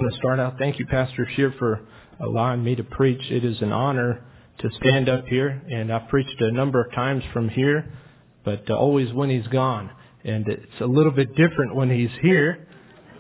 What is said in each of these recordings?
want to start out. Thank you, Pastor Shear, for allowing me to preach. It is an honor to stand up here, and I've preached a number of times from here, but always when he's gone. And it's a little bit different when he's here.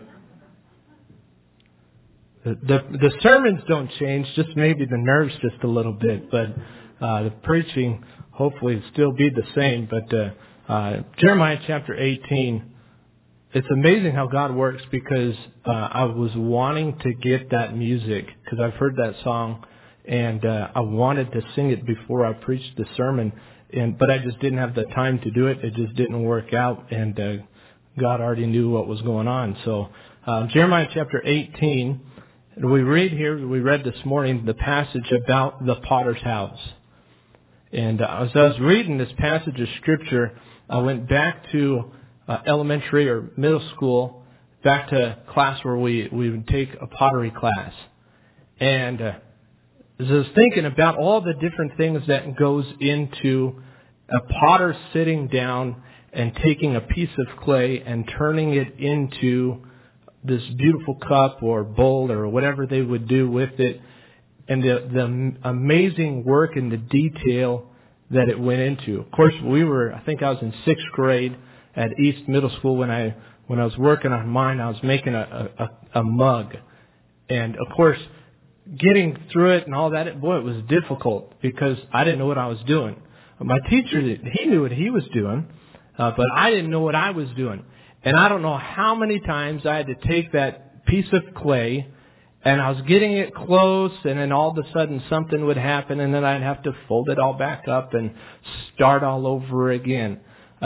The sermons don't change, just maybe the nerves just a little bit, but the preaching hopefully will still be the same. But Jeremiah chapter 18, it's amazing how God works, because I was wanting to get that music because I've heard that song, and I wanted to sing it before I preached the sermon, but I just didn't have the time to do it. It just didn't work out, and God already knew what was going on. So Jeremiah chapter 18, we read this morning the passage about the potter's house. And as I was reading this passage of Scripture, I went back to elementary or middle school, back to class where we would take a pottery class. And as I was thinking about all the different things that goes into a potter sitting down and taking a piece of clay and turning it into this beautiful cup or bowl or whatever they would do with it, and the amazing work and the detail that it went into. Of course, I think I was in 6th grade at East Middle School when I was working on mine. I was making a mug, and of course, getting through it and all that, it was difficult because I didn't know what I was doing. My teacher, he knew what he was doing, but I didn't know what I was doing. And I don't know how many times I had to take that piece of clay, and I was getting it close, and then all of a sudden something would happen, and then I'd have to fold it all back up and start all over again.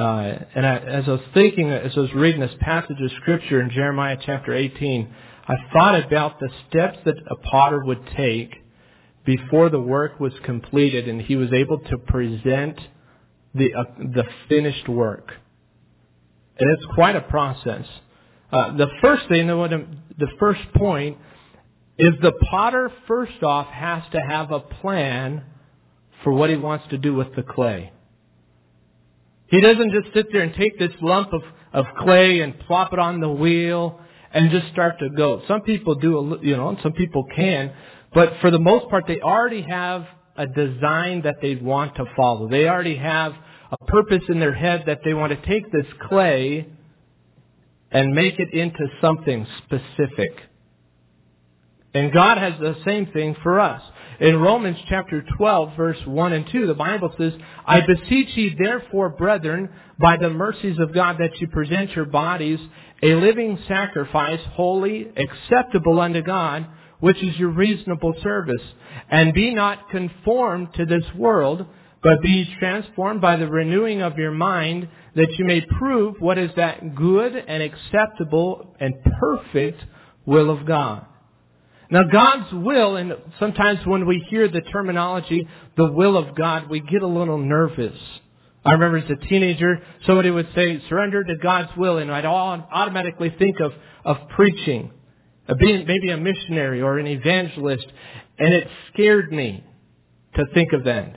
As I was reading this passage of Scripture in Jeremiah chapter 18, I thought about the steps that a potter would take before the work was completed and he was able to present the finished work. And it's quite a process. The first point is the potter first off has to have a plan for what he wants to do with the clay. He doesn't just sit there and take this lump of clay and plop it on the wheel and just start to go. Some people do, and some people can, but for the most part, they already have a design that they want to follow. They already have a purpose in their head that they want to take this clay and make it into something specific. And God has the same thing for us. In Romans chapter 12, verse 1 and 2, the Bible says, I beseech ye therefore, brethren, by the mercies of God, that you present your bodies a living sacrifice, holy, acceptable unto God, which is your reasonable service. And be not conformed to this world, but be transformed by the renewing of your mind, that you may prove what is that good and acceptable and perfect will of God. Now, God's will, and sometimes when we hear the terminology, the will of God, we get a little nervous. I remember as a teenager, somebody would say, surrender to God's will, and I'd automatically think of preaching, of being maybe a missionary or an evangelist, and it scared me to think of that.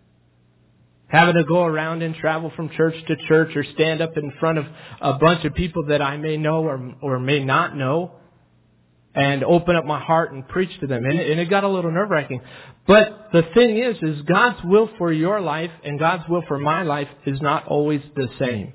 Having to go around and travel from church to church or stand up in front of a bunch of people that I may know or may not know, and open up my heart and preach to them. And it got a little nerve-wracking. But the thing is God's will for your life and God's will for my life is not always the same.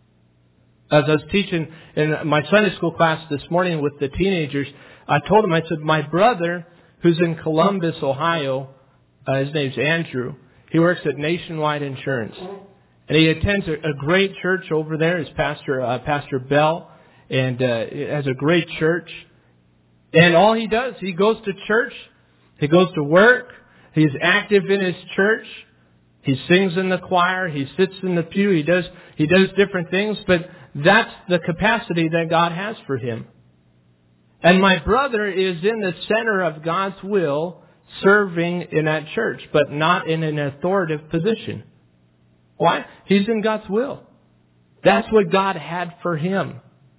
As I was teaching in my Sunday school class this morning with the teenagers, I told them, I said, my brother, who's in Columbus, Ohio, his name's Andrew, he works at Nationwide Insurance. And he attends a great church over there. His Pastor Bell, and has a great church. And all he does, he goes to church, he goes to work, he's active in his church, he sings in the choir, he sits in the pew, he does different things, but that's the capacity that God has for him. And my brother is in the center of God's will, serving in that church, but not in an authoritative position. Why? He's in God's will. That's what God had for him.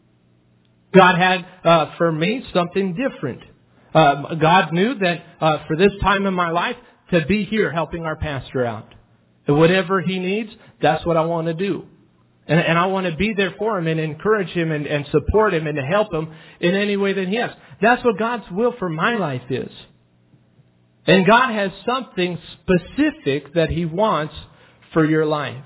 God had, for me, something different. God knew that for this time in my life, to be here helping our pastor out. And whatever he needs, that's what I want to do. And I want to be there for him and encourage him and support him and to help him in any way that he has. That's what God's will for my life is. And God has something specific that he wants for your life.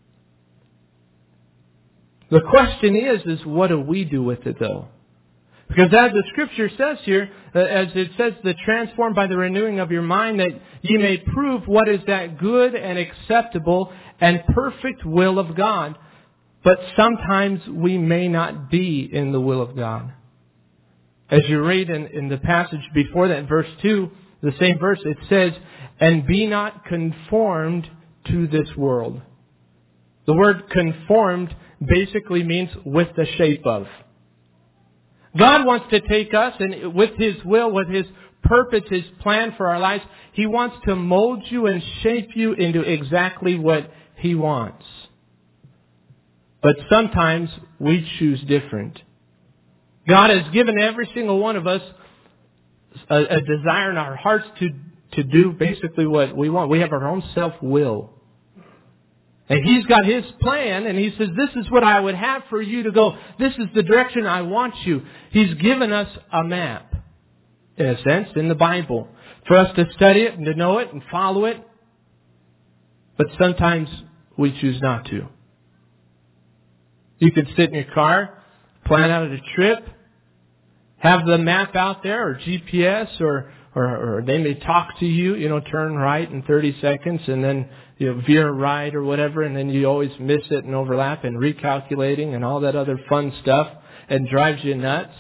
The question is what do we do with it though? Because as the Scripture says here, as it says, that transformed by the renewing of your mind, that ye may prove what is that good and acceptable and perfect will of God. But sometimes we may not be in the will of God. As you read in the passage before that, verse 2, the same verse, it says, and be not conformed to this world. The word conformed basically means with the shape of. God wants to take us, and with His will, with His purpose, His plan for our lives, He wants to mold you and shape you into exactly what He wants. But sometimes we choose different. God has given every single one of us a desire in our hearts to do basically what we want. We have our own self-will. And He's got His plan, and He says, this is what I would have for you to go. This is the direction I want you. He's given us a map, in a sense, in the Bible, for us to study it and to know it and follow it. But sometimes we choose not to. You could sit in your car, plan out a trip, have the map out there, or GPS, or they may talk to you, turn right in 30 seconds, and then veer right or whatever, and then you always miss it and overlap and recalculating and all that other fun stuff, and drives you nuts.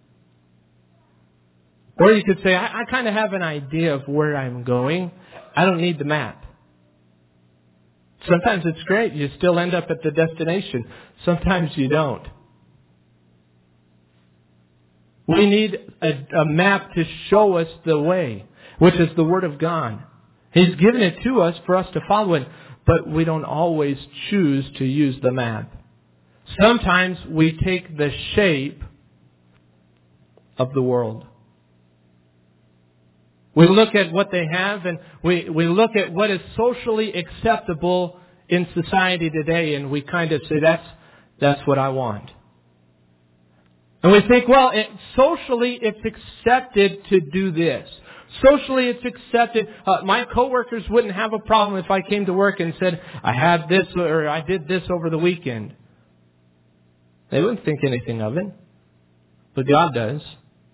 Or you could say, I kind of have an idea of where I'm going. I don't need the map. Sometimes it's great. You still end up at the destination. Sometimes you don't. We need a map to show us the way, which is the Word of God. He's given it to us for us to follow it, but we don't always choose to use the map. Sometimes we take the shape of the world. We look at what they have, and we look at what is socially acceptable in society today, and we kind of say, that's what I want. And we think, well, socially it's accepted to do this. Socially it's accepted. My coworkers wouldn't have a problem if I came to work and said, I had this or I did this over the weekend. They wouldn't think anything of it. But God does.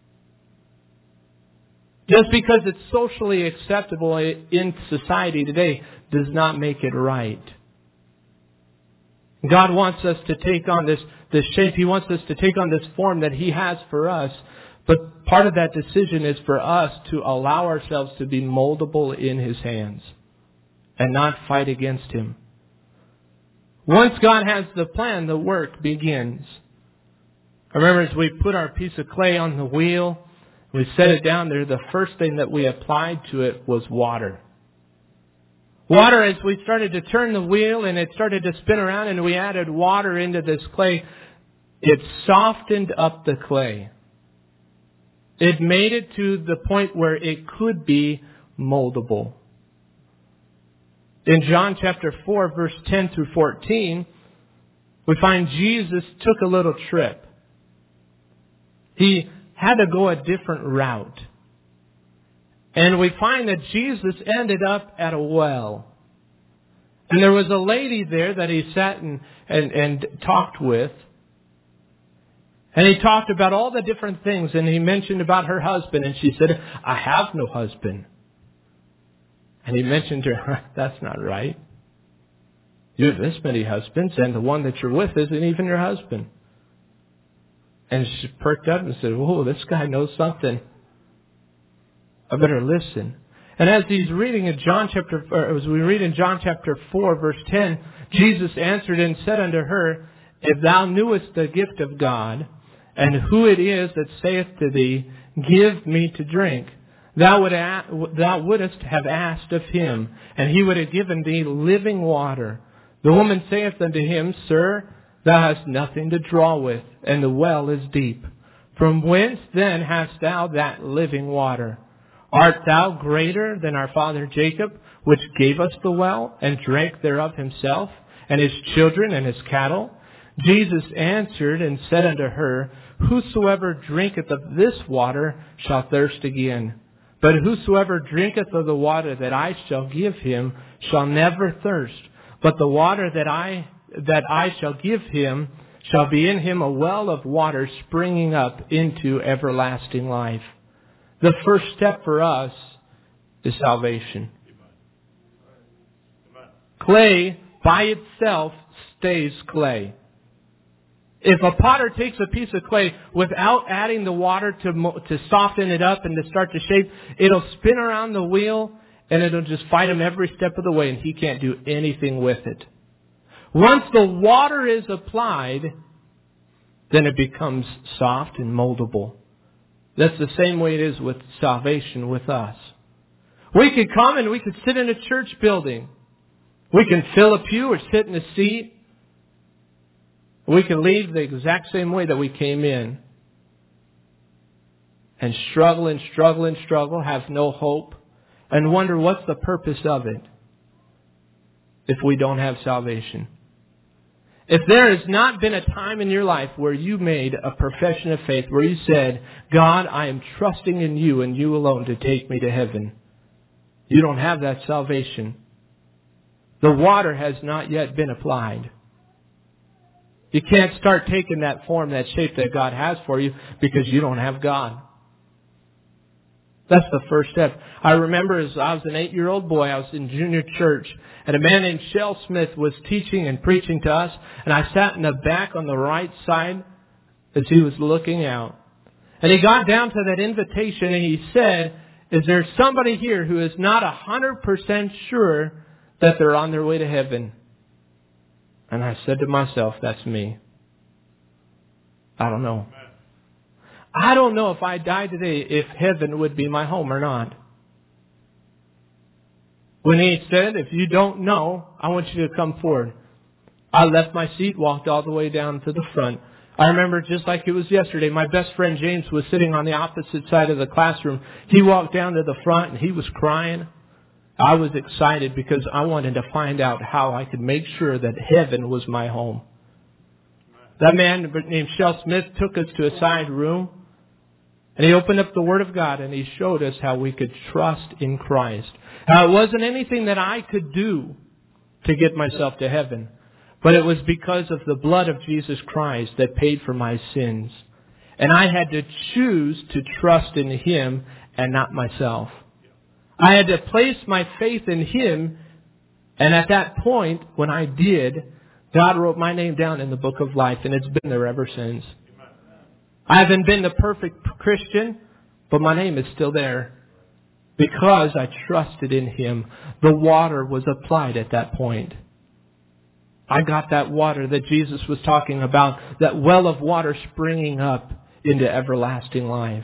Just because it's socially acceptable in society today does not make it right. God wants us to take on this shape. He wants us to take on this form that He has for us. But part of that decision is for us to allow ourselves to be moldable in His hands and not fight against Him. Once God has the plan, the work begins. I remember as we put our piece of clay on the wheel, we set it down there, the first thing that we applied to it was water. Water, as we started to turn the wheel and it started to spin around and we added water into this clay, it softened up the clay. It made it to the point where it could be moldable. In John chapter 4, verse 10 through 14, we find Jesus took a little trip. He had to go a different route. And we find that Jesus ended up at a well. And there was a lady there that He sat and talked with. And He talked about all the different things. And He mentioned about her husband. And she said, I have no husband. And He mentioned to her, that's not right. You have this many husbands, and the one that you're with isn't even your husband. And she perked up and said, whoa, this guy knows something. I better listen. And as we read in John chapter 4, verse 10, Jesus answered and said unto her, if thou knewest the gift of God, and who it is that saith to thee, give me to drink, thou wouldest have asked of Him, and He would have given thee living water. The woman saith unto Him, Sir, thou hast nothing to draw with, and the well is deep. From whence then hast thou that living water? Art thou greater than our father Jacob, which gave us the well, and drank thereof himself, and his children and his cattle? Jesus answered and said unto her, Whosoever drinketh of this water shall thirst again. But whosoever drinketh of the water that I shall give him shall never thirst. But the water that I shall give him shall be in him a well of water springing up into everlasting life. The first step for us is salvation. Clay by itself stays clay. If a potter takes a piece of clay without adding the water to soften it up and to start to shape, it'll spin around the wheel and it'll just fight him every step of the way, and he can't do anything with it. Once the water is applied, then it becomes soft and moldable. That's the same way it is with salvation with us. We could come and we could sit in a church building. We can fill a pew or sit in a seat. We can leave the exact same way that we came in. And struggle and struggle and struggle, have no hope, and wonder what's the purpose of it if we don't have salvation. If there has not been a time in your life where you made a profession of faith, where you said, God, I am trusting in you and you alone to take me to heaven, you don't have that salvation. The water has not yet been applied. You can't start taking that form, that shape that God has for you because you don't have God. That's the first step. I remember as I was an 8-year-old boy, I was in junior church, and a man named Shell Smith was teaching and preaching to us, and I sat in the back on the right side as he was looking out. And he got down to that invitation and he said, is there somebody here who is not 100% sure that they're on their way to heaven? And I said to myself, that's me. I don't know. I don't know if I died today if heaven would be my home or not. When he said, if you don't know, I want you to come forward. I left my seat, walked all the way down to the front. I remember just like it was yesterday, my best friend James was sitting on the opposite side of the classroom. He walked down to the front and he was crying. I was excited because I wanted to find out how I could make sure that heaven was my home. That man named Shell Smith took us to a side room and he opened up the Word of God and he showed us how we could trust in Christ. Now, it wasn't anything that I could do to get myself to heaven, but it was because of the blood of Jesus Christ that paid for my sins. And I had to choose to trust in Him and not myself. I had to place my faith in Him, and at that point, when I did, God wrote my name down in the book of life, and it's been there ever since. I haven't been the perfect Christian, but my name is still there because I trusted in Him. The water was applied at that point. I got that water that Jesus was talking about, that well of water springing up into everlasting life.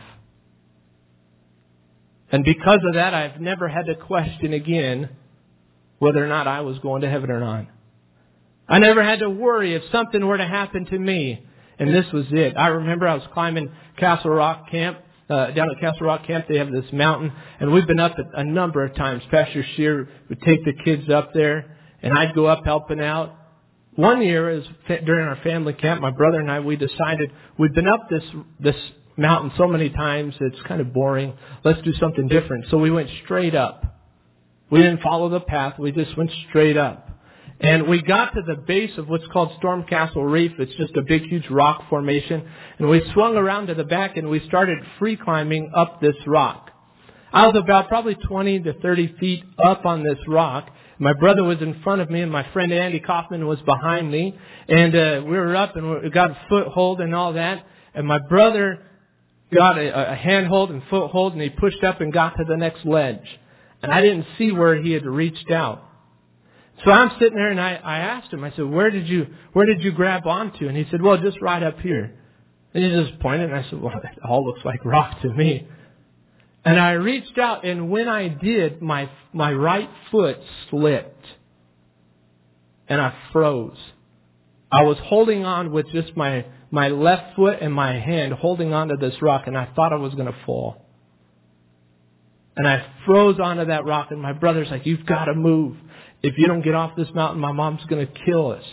And because of that, I've never had to question again whether or not I was going to heaven or not. I never had to worry if something were to happen to me. And this was it. I remember I was climbing Castle Rock Camp. Down at Castle Rock Camp, they have this mountain. And we've been up it a number of times. Pastor Scheer would take the kids up there. And I'd go up helping out. One year, during our family camp, my brother and I, we decided we'd been up this mountain so many times, it's kind of boring. Let's do something different. So we went straight up. We didn't follow the path. We just went straight up. And we got to the base of what's called Stormcastle Reef. It's just a big, huge rock formation. And we swung around to the back and we started free climbing up this rock. I was about probably 20 to 30 feet up on this rock. My brother was in front of me and my friend Andy Kaufman was behind me. And we were up and we got a foothold and all that. And my brother got a handhold and foothold and he pushed up and got to the next ledge. And I didn't see where he had reached out. So I'm sitting there and I asked him, I said, where did you grab onto? And he said, well, just right up here. And he just pointed and I said, well, that all looks like rock to me. And I reached out and when I did, my right foot slipped. And I froze. I was holding on with just my left foot and my hand holding onto this rock and I thought I was going to fall. And I froze onto that rock and my brother's like, you've got to move. if you don't get off this mountain, my mom's going to kill us.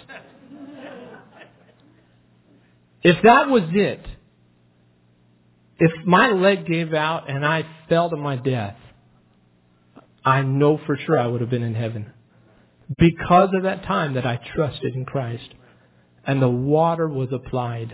If that was it, if my leg gave out and I fell to my death, I know for sure I would have been in heaven. Because of that time that I trusted in Christ. And the water was applied.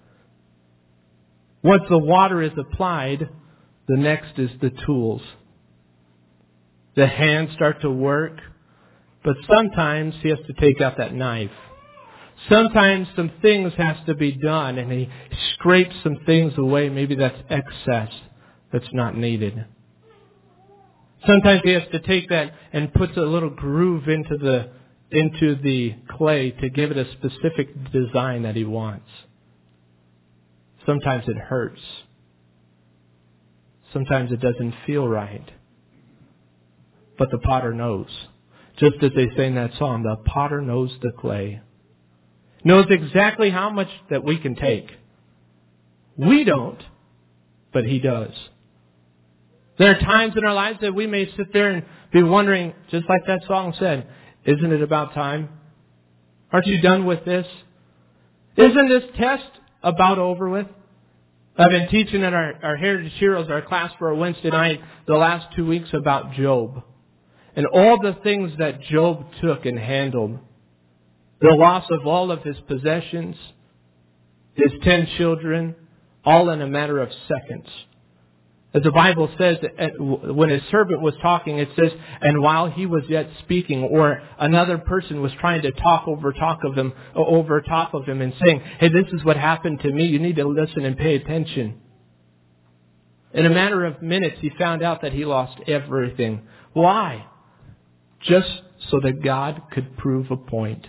Once the water is applied, the next is the tools. The hands start to work. But sometimes he has to take out that knife. Sometimes some things has to be done and he scrapes some things away. Maybe that's excess that's not needed. Sometimes he has to take that and puts a little groove into the clay to give it a specific design that he wants. Sometimes it hurts. Sometimes it doesn't feel right. But the potter knows. Just as they say in that song, the potter knows the clay. Knows exactly how much that we can take. We don't, but he does. There are times in our lives that we may sit there and be wondering, just like that song said, isn't it about time? Aren't you done with this? Isn't this test about over with? I've been teaching at our Heritage Heroes, our class for a Wednesday night, the last 2 weeks about Job. And all the things that Job took and handled. The loss of all of his possessions, his 10 children, all in a matter of seconds. As the Bible says, when his servant was talking, it says, and while he was yet speaking, or another person was trying to talk over top of him and saying, hey, this is what happened to me. You need to listen and pay attention. In a matter of minutes, he found out that he lost everything. Why? Just so that God could prove a point.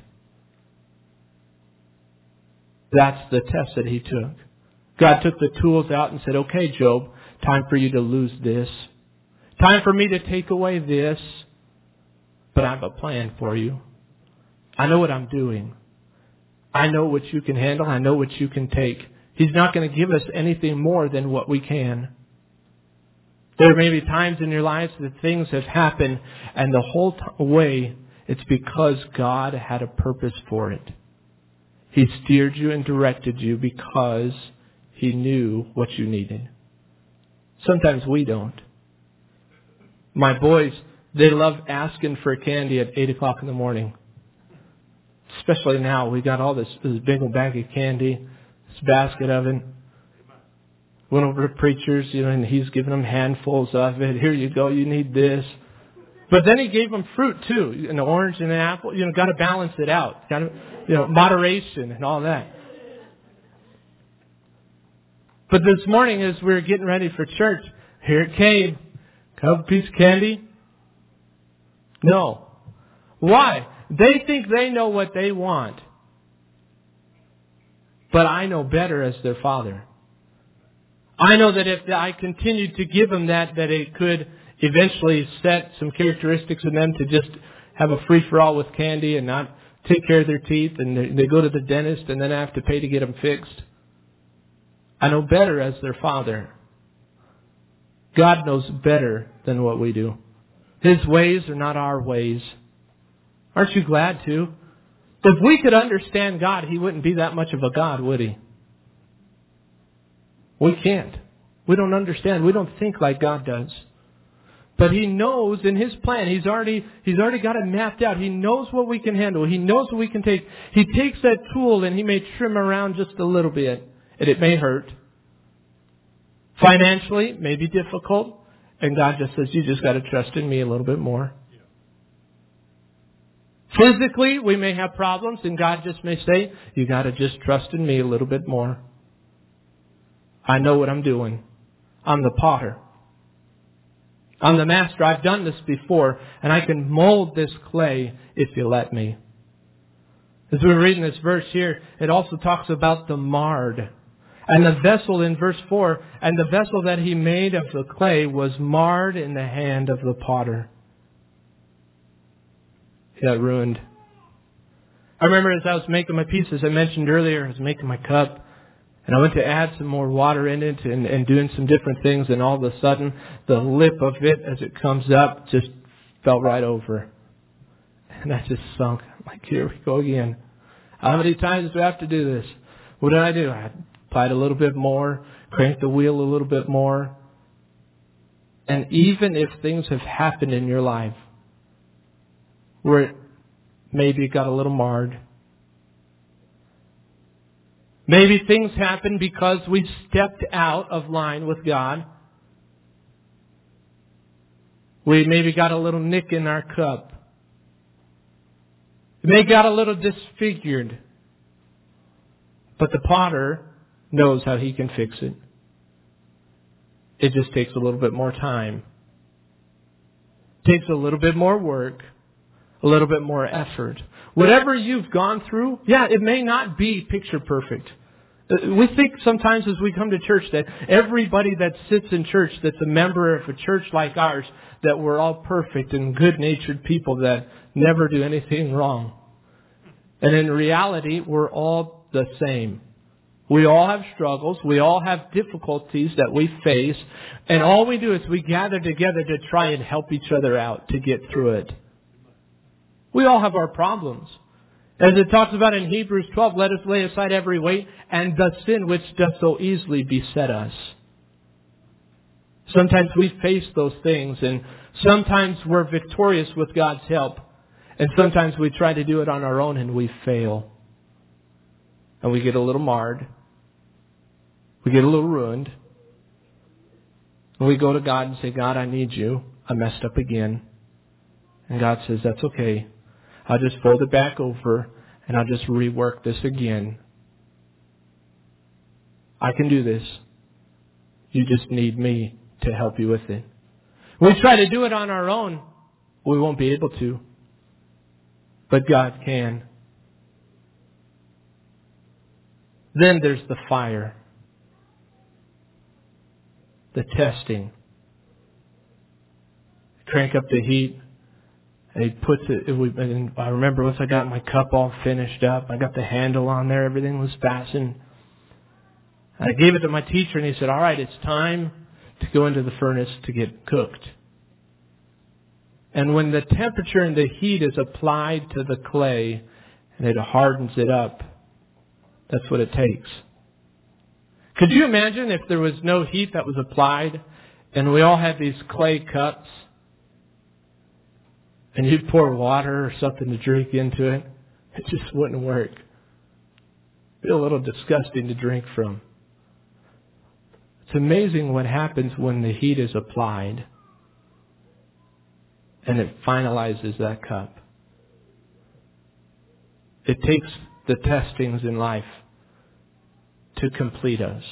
That's the test that he took. God took the tools out and said, okay, Job, time for you to lose this. Time for me to take away this. But I have a plan for you. I know what I'm doing. I know what you can handle. I know what you can take. He's not going to give us anything more than what we can. There may be times in your lives that things have happened and the whole way it's because God had a purpose for it. He steered you and directed you because He knew what you needed. Sometimes we don't. My boys, they love asking for candy at 8 o'clock in the morning. Especially now, we got all this big old bag of candy, this basket of it. Went over to preachers, and he's giving them handfuls of it. Here you go, you need this. But then he gave them fruit too, an orange and an apple. Got to balance it out. Got to, moderation and all that. But this morning, as we were getting ready for church, here it came. Cup piece of candy? No. Why? They think they know what they want. But I know better as their father. I know that if I continued to give them that it could eventually set some characteristics in them to just have a free-for-all with candy and not take care of their teeth, and they go to the dentist and then have to pay to get them fixed. I know better as their father. God knows better than what we do. His ways are not our ways. Aren't you glad to? If we could understand God, He wouldn't be that much of a God, would He? We can't. We don't understand. We don't think like God does. But He knows in His plan, He's already got it mapped out. He knows what we can handle. He knows what we can take. He takes that tool and He may trim around just a little bit. And it may hurt. Financially, it may be difficult. And God just says, you just got to trust in me a little bit more. Physically, we may have problems. And God just may say, you got to just trust in me a little bit more. I know what I'm doing. I'm the potter. I'm the master. I've done this before. And I can mold this clay if you let me. As we're reading this verse here, it also talks about the marred. And the vessel in verse 4, and the vessel that He made of the clay was marred in the hand of the potter. He got ruined. I remember as I was making my pieces, I mentioned earlier, I was making my cup. And I went to add some more water in it and doing some different things. And all of a sudden, the lip of it, as it comes up, just fell right over. And I just sunk. I'm like, here we go again. How many times do I have to do this? What did I do? I applied a little bit more, cranked the wheel a little bit more. And even if things have happened in your life where it maybe got a little marred, maybe things happened because we stepped out of line with God. We maybe got a little nick in our cup. We may got a little disfigured. But the potter knows how he can fix it. It just takes a little bit more time. It takes a little bit more work. A little bit more effort. Whatever you've gone through, it may not be picture perfect. We think sometimes as we come to church that everybody that sits in church that's a member of a church like ours, that we're all perfect and good-natured people that never do anything wrong. And in reality, we're all the same. We all have struggles. We all have difficulties that we face. And all we do is we gather together to try and help each other out to get through it. We all have our problems. As it talks about in Hebrews 12, let us lay aside every weight and the sin which doth so easily beset us. Sometimes we face those things, and sometimes we're victorious with God's help. And sometimes we try to do it on our own and we fail. And we get a little marred. We get a little ruined. And we go to God and say, God, I need you. I messed up again. And God says, that's okay. I'll just fold it back over and I'll just rework this again. I can do this. You just need me to help you with it. We try to do it on our own. We won't be able to. But God can. Then there's the fire. The testing. Crank up the heat. And he puts it, and I remember once I got my cup all finished up, I got the handle on there, everything was fastened. I gave it to my teacher and he said, all right, it's time to go into the furnace to get cooked. And when the temperature and the heat is applied to the clay and it hardens it up, that's what it takes. Could you imagine if there was no heat that was applied and we all had these clay cups and you'd pour water or something to drink into it? It just wouldn't work. It'd be a little disgusting to drink from. It's amazing what happens when the heat is applied and it finalizes that cup. It takes the testings in life to complete us.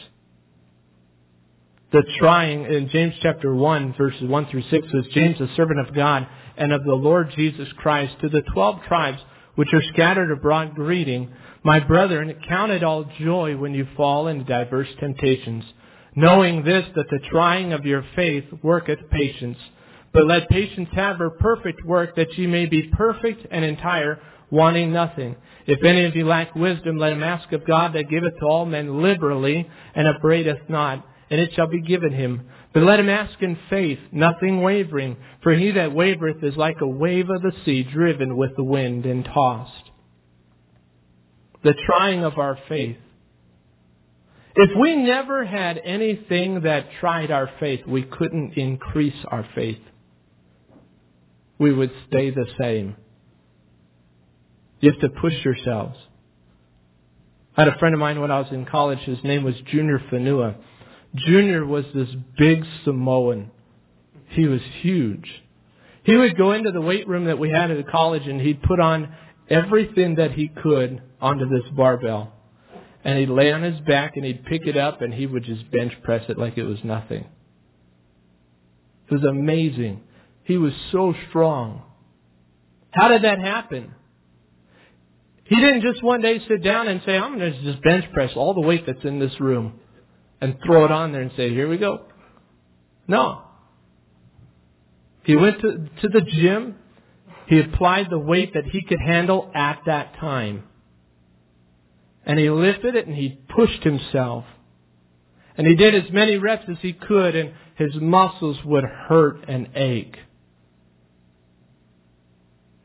The trying in James chapter 1 verses 1 through 6 says, James, a servant of God and of the Lord Jesus Christ, to the 12 tribes which are scattered abroad greeting, my brethren, count it all joy when you fall into diverse temptations, knowing this, that the trying of your faith worketh patience. But let patience have her perfect work, that ye may be perfect and entire, wanting nothing. If any of you lack wisdom, let him ask of God, that giveth to all men liberally, and upbraideth not, and it shall be given him. But let him ask in faith, nothing wavering. For he that wavereth is like a wave of the sea, driven with the wind and tossed. The trying of our faith. If we never had anything that tried our faith, we couldn't increase our faith. We would stay the same. You have to push yourselves. I had a friend of mine when I was in college. His name was Junior Fanua. Junior was this big Samoan. He was huge. He would go into the weight room that we had at the college and he'd put on everything that he could onto this barbell. And he'd lay on his back and he'd pick it up and he would just bench press it like it was nothing. It was amazing. He was so strong. How did that happen? He didn't just one day sit down and say, I'm going to just bench press all the weight that's in this room and throw it on there and say, here we go. No. He went to the gym. He applied the weight that he could handle at that time. And he lifted it and he pushed himself. And he did as many reps as he could, and his muscles would hurt and ache.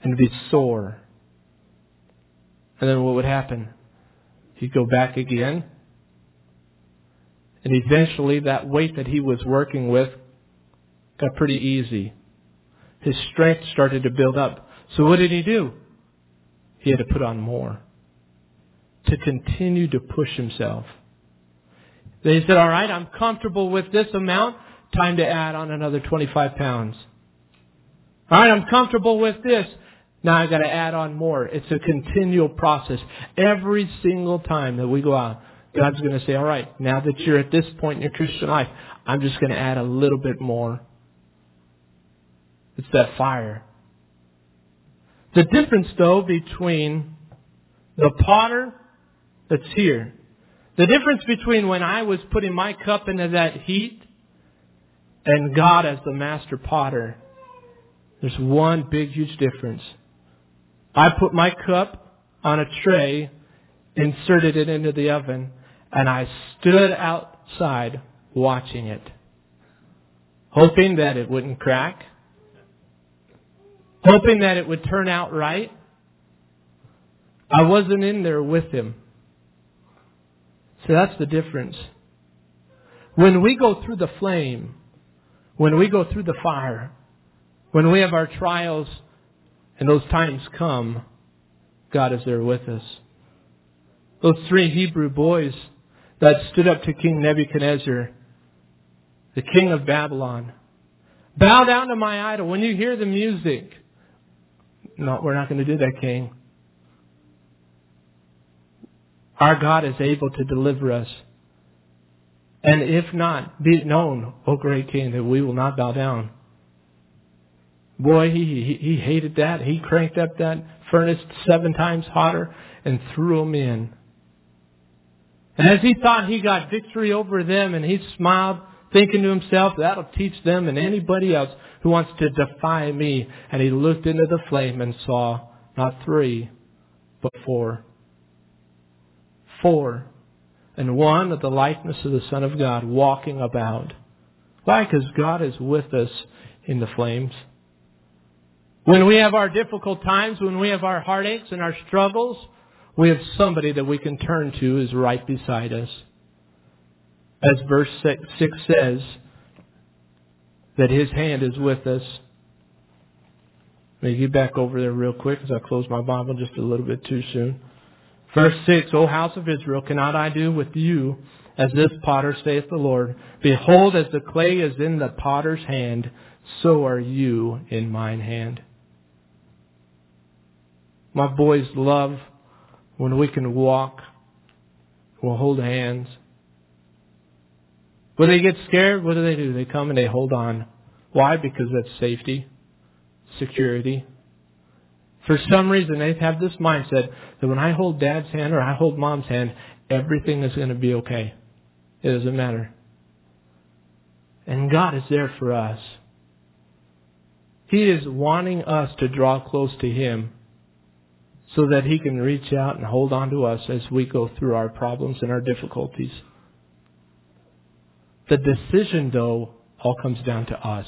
and be sore. And then what would happen? He'd go back again. And eventually that weight that he was working with got pretty easy. His strength started to build up. So what did he do? He had to put on more to continue to push himself. Then he said, all right, I'm comfortable with this amount. Time to add on another 25 pounds. All right, I'm comfortable with this. Now I've got to add on more. It's a continual process. Every single time that we go out, God's going to say, all right, now that you're at this point in your Christian life, I'm just going to add a little bit more. It's that fire. The difference, though, between the potter that's here, the difference between when I was putting my cup into that heat and God as the master potter, there's one big, huge difference. I put my cup on a tray, inserted it into the oven, and I stood outside watching it, hoping that it wouldn't crack, hoping that it would turn out right. I wasn't in there with him. So that's the difference. When we go through the flame, when we go through the fire, when we have our trials and those times come, God is there with us. Those 3 Hebrew boys that stood up to King Nebuchadnezzar, the king of Babylon, bow down to my idol. When you hear the music, no, we're not going to do that, king. Our God is able to deliver us. And if not, be it known, O great king, that we will not bow down. Boy, he hated that. He cranked up that furnace 7 times hotter and threw them in. And as he thought he got victory over them, and he smiled, thinking to himself, that'll teach them and anybody else who wants to defy me. And he looked into the flame and saw not 3, but 4. 4. And one of the likeness of the Son of God walking about. Why? Because God is with us in the flames. When we have our difficult times, when we have our heartaches and our struggles, we have somebody that we can turn to who is right beside us. As verse 6 says, that His hand is with us. Let me get back over there real quick as I close my Bible just a little bit too soon. Verse 6, O house of Israel, cannot I do with you as this potter, saith the Lord? Behold, as the clay is in the potter's hand, so are you in mine hand. My boys love when we can walk, we'll hold hands. When they get scared, what do? They come and they hold on. Why? Because that's safety, security. For some reason, they have this mindset that when I hold Dad's hand or I hold Mom's hand, everything is going to be okay. It doesn't matter. And God is there for us. He is wanting us to draw close to Him so that He can reach out and hold on to us as we go through our problems and our difficulties. The decision, though, all comes down to us.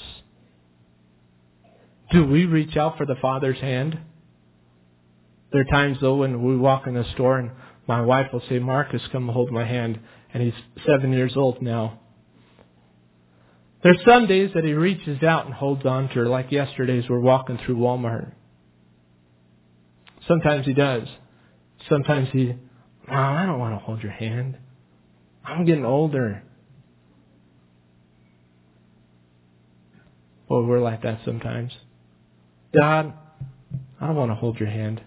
Do we reach out for the Father's hand? There are times, though, when we walk in the store and my wife will say, Marcus, come hold my hand. And he's 7 years old now. There's some days that he reaches out and holds on to her, like yesterday's we're walking through Walmart. Sometimes he does. Sometimes I don't want to hold your hand. I'm getting older. Well, we're like that sometimes. God, I don't want to hold your hand.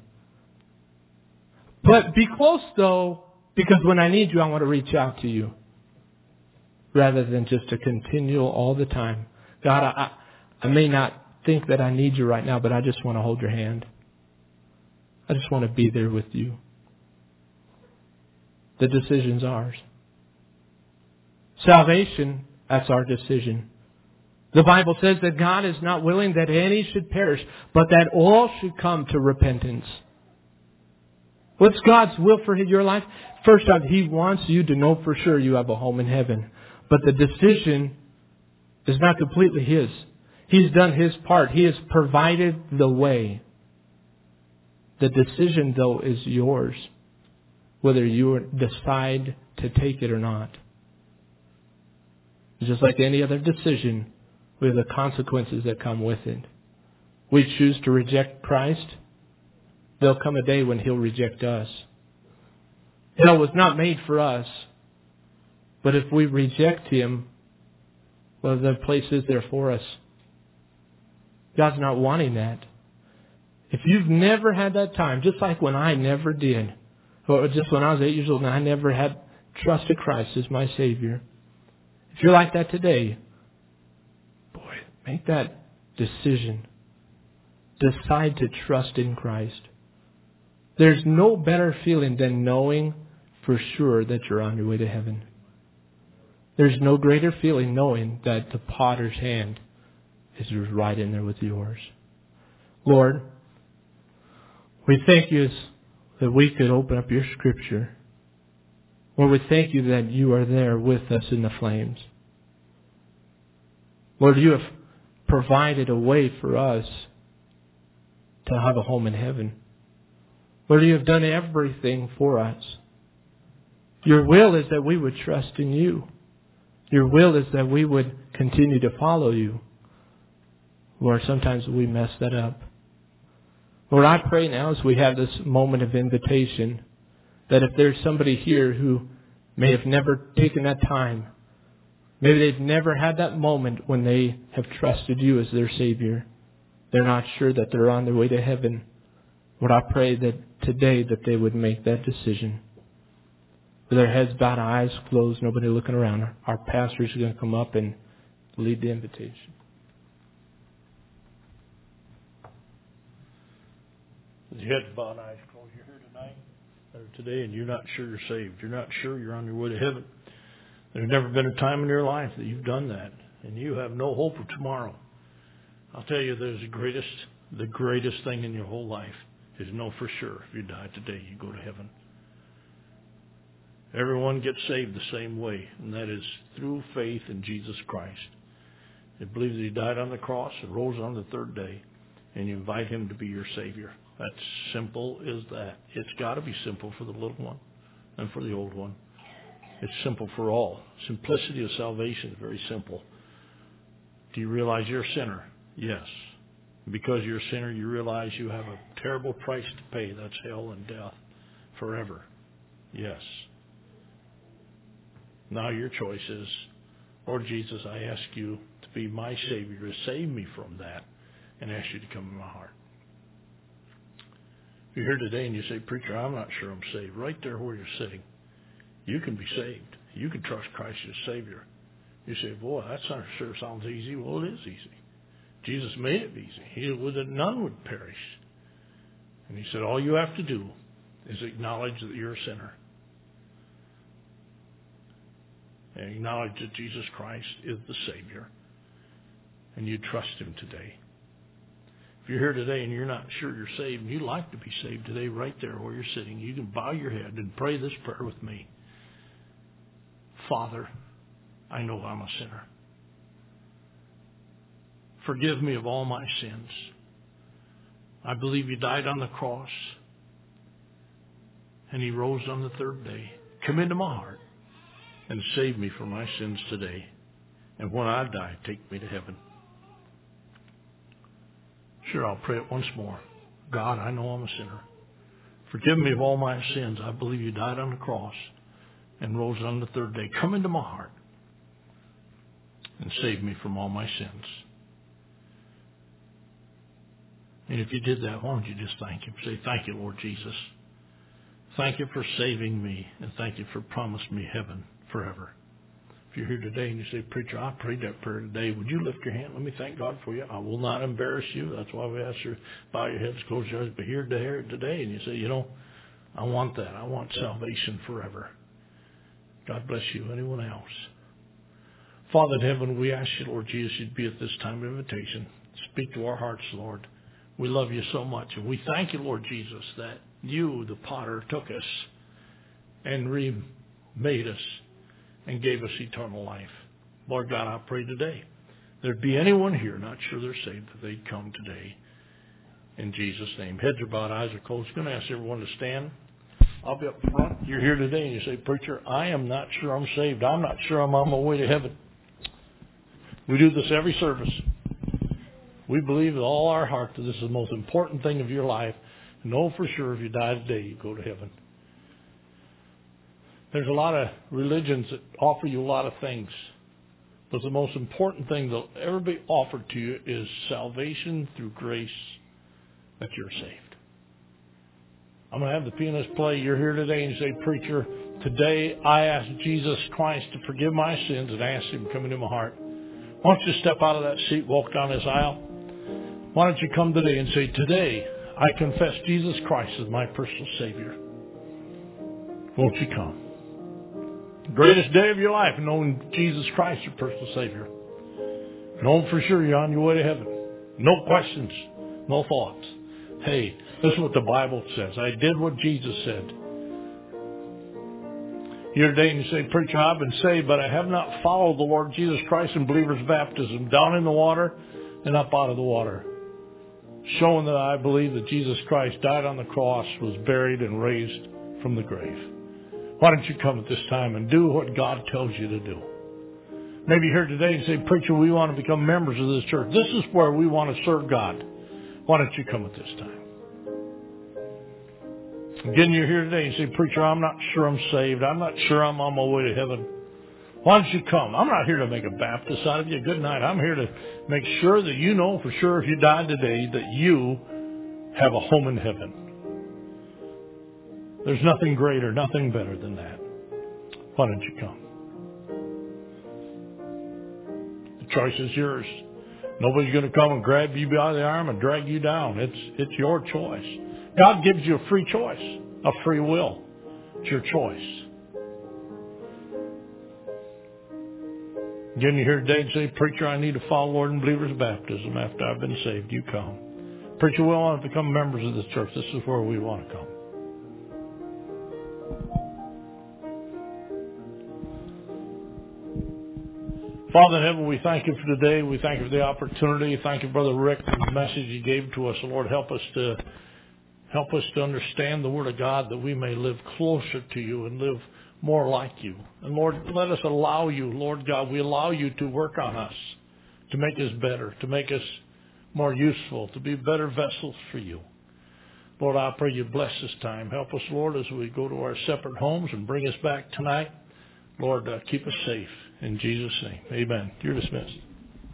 But be close, though, because when I need you, I want to reach out to you. Rather than just a continual all the time. God, I may not think that I need you right now, but I just want to hold your hand. I just want to be there with you. The decision's ours. Salvation, that's our decision. The Bible says that God is not willing that any should perish, but that all should come to repentance. What's God's will for your life? First off, He wants you to know for sure you have a home in heaven. But the decision is not completely His. He's done His part. He has provided the way. The decision, though, is yours, whether you decide to take it or not. Just like any other decision, with the consequences that come with it. We choose to reject Christ, there'll come a day when He'll reject us. Hell was not made for us, but if we reject Him, well, the place is there for us. God's not wanting that. If you've never had that time, just like when I never did, or just when I was 8 years old and I never had trusted Christ as my Savior, if you're like that today, boy, make that decision. Decide to trust in Christ. There's no better feeling than knowing for sure that you're on your way to heaven. There's no greater feeling knowing that the potter's hand is right in there with yours. Lord, we thank you that we could open up your Scripture. Lord, we thank you that you are there with us in the flames. Lord, you have provided a way for us to have a home in heaven. Lord, you have done everything for us. Your will is that we would trust in you. Your will is that we would continue to follow you. Lord, sometimes we mess that up. Lord, I pray now as we have this moment of invitation that if there's somebody here who may have never taken that time, maybe they've never had that moment when they have trusted you as their Savior, they're not sure that they're on their way to heaven. Lord, I pray that today that they would make that decision. With their heads bowed, eyes closed, nobody looking around. Our pastor is going to come up and lead the invitation. With your heads bowed, eyes closed, you're here tonight or today and you're not sure you're saved. You're not sure you're on your way to heaven. There's never been a time in your life that you've done that, and you have no hope of tomorrow. I'll tell you, there's the greatest thing in your whole life is know for sure if you die today, you go to heaven. Everyone gets saved the same way, and that is through faith in Jesus Christ. You believe that He died on the cross and rose on the third day, and you invite Him to be your Savior. That's simple as that. It's got to be simple for the little one and for the old one. It's simple for all. Simplicity of salvation is very simple. Do you realize you're a sinner? Yes. Because you're a sinner, you realize you have a terrible price to pay. That's hell and death forever. Yes. Now your choice is, Lord Jesus, I ask you to be my Savior, to save me from that, and ask you to come in my heart. If you're here today and you say, Preacher, I'm not sure I'm saved, right there where you're sitting, you can be saved. You can trust Christ as Savior. You say, boy, that sure sounds easy. Well, it is easy. Jesus made it easy. He would that none would perish. And He said, all you have to do is acknowledge that you're a sinner. And acknowledge that Jesus Christ is the Savior. And you trust Him today. If you're here today and you're not sure you're saved, and you'd like to be saved today, right there where you're sitting, you can bow your head and pray this prayer with me. Father, I know I'm a sinner. Forgive me of all my sins. I believe you died on the cross and He rose on the third day. Come into my heart and save me from my sins today. And when I die, take me to heaven. Sure, I'll pray it once more. God, I know I'm a sinner. Forgive me of all my sins. I believe you died on the cross and rose on the third day. Come into my heart and save me from all my sins. And if you did that, why don't you just thank Him? Say, thank you, Lord Jesus. Thank you for saving me, and thank you for promising me heaven forever. If you're here today and you say, Preacher, I prayed that prayer today, would you lift your hand? Let me thank God for you. I will not embarrass you. That's why we ask you to bow your heads, close your eyes. But here today, and you say, I want that. I want salvation forever. God bless you. Anyone else? Father in heaven, we ask you, Lord Jesus, you'd be at this time of invitation. Speak to our hearts, Lord. We love you so much. And we thank you, Lord Jesus, that you, the potter, took us and remade us and gave us eternal life. Lord God, I pray today there'd be anyone here not sure they're saved, that they'd come today in Jesus' name. Heads are bowed, eyes are closed. I'm going to ask everyone to stand. I'll be up front. You're here today and you say, preacher, I am not sure I'm saved. I'm not sure I'm on my way to heaven. We do this every service. We believe with all our heart that this is the most important thing of your life. Know for sure if you die today, you go to heaven. There's a lot of religions that offer you a lot of things. But the most important thing that will ever be offered to you is salvation through grace, that you're saved. I'm going to have the pianist play. You're here today and you say, preacher, today I ask Jesus Christ to forgive my sins and ask Him to come into my heart. Why don't you step out of that seat, walk down this aisle? Why don't you come today and say, today I confess Jesus Christ as my personal Savior. Won't you come? Greatest day of your life, knowing Jesus Christ, your personal Savior. Knowing for sure you're on your way to heaven. No questions, no thoughts. Hey, this is what the Bible says. I did what Jesus said. Here today and you say, preacher, I've been saved, but I have not followed the Lord Jesus Christ in believer's baptism, down in the water and up out of the water. Showing that I believe that Jesus Christ died on the cross, was buried and raised from the grave. Why don't you come at this time and do what God tells you to do? Maybe you're here today and say, preacher, we want to become members of this church. This is where we want to serve God. Why don't you come at this time? Again, you're here today and say, preacher, I'm not sure I'm saved. I'm not sure I'm on my way to heaven. Why don't you come? I'm not here to make a Baptist out of you. Good night. I'm here to make sure that you know for sure if you died today that you have a home in heaven. There's nothing greater, nothing better than that. Why don't you come? The choice is yours. Nobody's going to come and grab you by the arm and drag you down. It's your choice. God gives you a free choice, a free will. It's your choice. Again, you're here today and say, preacher, I need to follow Lord in believer's baptism after I've been saved. You come. Preacher, we want to become members of this church. This is where we want to come. Father in heaven, we thank you for today. We thank you for the opportunity. Thank you, Brother Rick, for the message you gave to us. Lord, help us to understand the Word of God that we may live closer to you and live more like you. And Lord, let us allow you, Lord God, we allow you to work on us, to make us better, to make us more useful, to be better vessels for you. Lord, I pray you bless this time. Help us, Lord, as we go to our separate homes and bring us back tonight. Lord, keep us safe. In Jesus' name, amen. You're dismissed.